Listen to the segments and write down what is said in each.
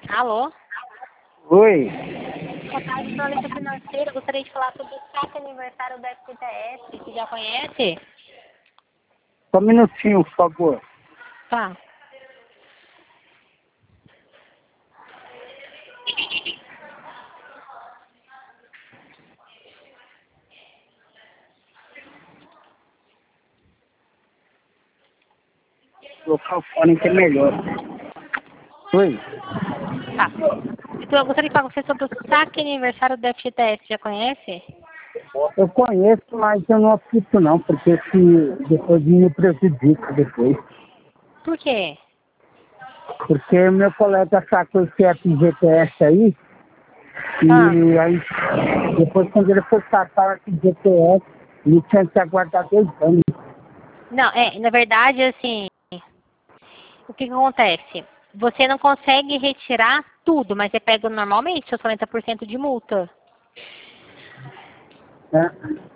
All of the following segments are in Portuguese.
Alô? Oi. Boa tarde, jornalista financeira. Gostaria de falar sobre o saque aniversário da FGTS. Você já conhece? Só um minutinho, por favor. Tá. Colocar o fone que é melhor. Oi. Tá. Então, eu gostaria de falar com você sobre o saque aniversário da FGTS. Já conhece? Eu conheço, mas eu não assisto não, porque se depois me prejudica depois. Por quê? Porque meu colega sacou esse FGTS aí, Ah. e aí depois quando ele for sacar o FGTS, ele tinha que aguardar 2 anos. Não, na verdade, assim, o que acontece? Você não consegue retirar tudo, mas você pega normalmente seus 40% de multa. Né?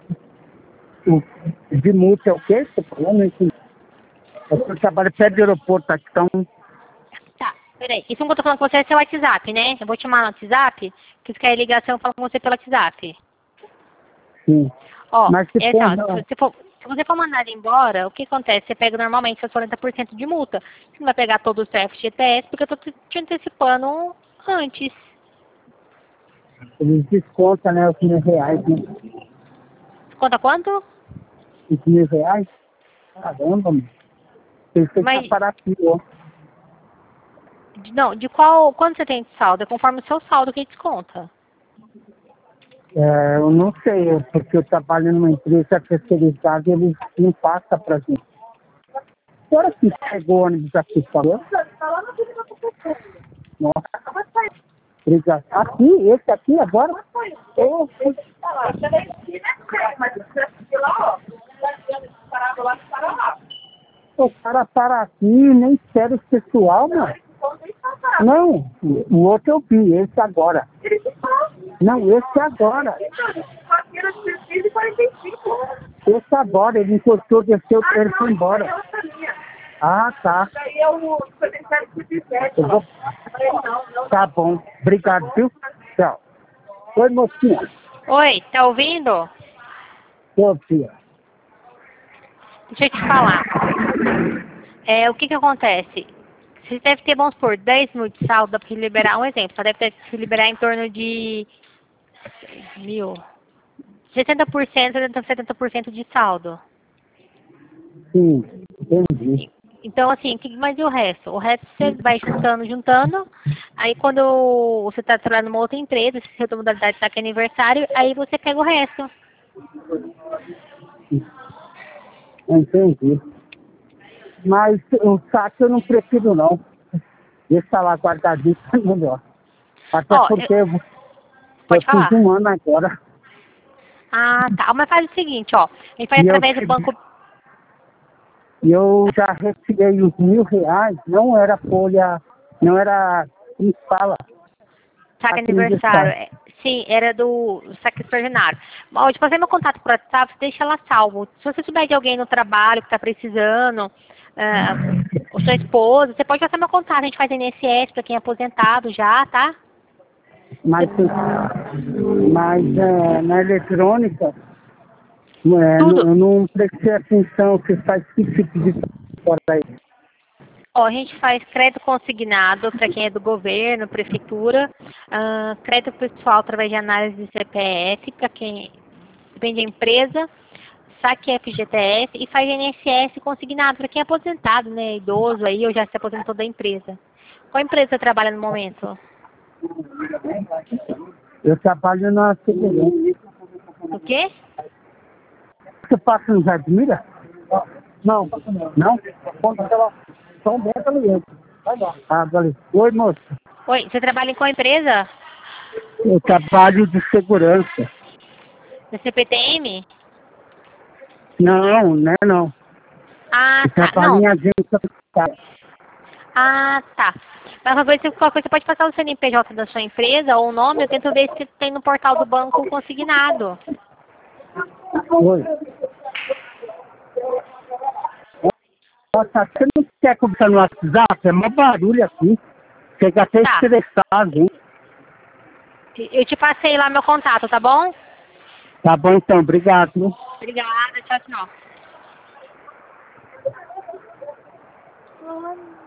De multa é o quê? Você falando isso? Eu trabalho perto do aeroporto, aqui, então... Tá, peraí. Isso que eu tô falando com você é seu WhatsApp, né? Eu vou te chamar no WhatsApp, que se quer ligação, eu falo com você pelo WhatsApp. Sim. Ó, Mas se é for... assim, ó, se você for mandar ele embora, o que acontece? Você pega normalmente seus 40% de multa. Você não vai pegar todo o seu FGTS, porque eu tô te antecipando antes. Eles descontam, né, os R$ 1.000, né? Conta quanto? Os R$ 1.000? Caramba, mano. Pensei que ia Mas, parar aqui, ó. não, de qual, quanto você tem de saldo? É conforme o seu saldo que desconta. Eu não sei, porque eu trabalho numa empresa terceirizada e eles não passam pra gente. Agora que pegou o ônibus aqui, por favor. Nossa. Obrigado. Aqui, esse aqui agora? Ô, o cara para aqui, nem espera o pessoal, mano. Não, o outro eu vi, esse agora. Não, esse agora. Esse agora, ele encostou, desceu, ele foi embora. Ah, tá. Eu vou... Tá bom. Obrigado, viu? Tchau. Oi, mocinha. Oi, tá ouvindo? Ô, filha. Deixa eu te falar. O que acontece? Você deve ter, vamos supor, 10 mil de saldo, dá pra liberar um exemplo. Só deve ter que se liberar em torno de 1.000. 60%, 70% de saldo. Sim, entendi. Então, assim, mas e o resto? O resto você vai juntando. Aí, quando você está trabalhando numa outra empresa, se a sua modalidade está aqui aniversário, aí você pega o resto. Entendi. Mas o saque eu não prefiro, não. Deixa lá guardadinho, é melhor. Até Ó, porque eu pode fiz falar. 1 ano agora. Ah, tá. Mas faz o seguinte, ó. A gente faz E através do banco. eu já retirei os R$ 1.000, não era folha, não era, como se fala, Saque saque aniversário. aniversário. Sim, era do saque extraordinário. Ó, de fazer meu contato por WhatsApp, deixa ela salvo. Se você souber de alguém no trabalho que está precisando, ou sua esposa, você pode passar meu contato. A gente faz INSS para quem é aposentado já, tá? Mas, na eletrônica, Tudo. eu não prestei atenção se faz que tipo de fora aí. Ó, a gente faz crédito consignado para quem é do governo, prefeitura, crédito pessoal através de análise de CPF para quem depende da empresa, saque FGTS e faz INSS consignado para quem é aposentado, né, idoso aí ou já se aposentou da empresa. Qual empresa você trabalha no momento? Eu trabalho na segurança. O quê? Você passa no Jardimira? Não. Não? São dentro ali. Vai lá. Ah, valeu. Oi, moço. Oi, você trabalha em qual empresa? Eu trabalho de segurança. Na CPTM? Não, né, não. Ah, Eu tá. trabalho Não. em agência fiscal. Ah, tá. Mas qualquer coisa, você pode passar o CNPJ da sua empresa ou o nome, eu tento ver se tem no portal do banco consignado. Oi. Nossa, você não quer conversar no WhatsApp? É mó barulho aqui. Chega até Tá. estressado, hein? Eu te passei lá meu contato, tá bom? Tá bom então, obrigado. Obrigada, tchau, tchau.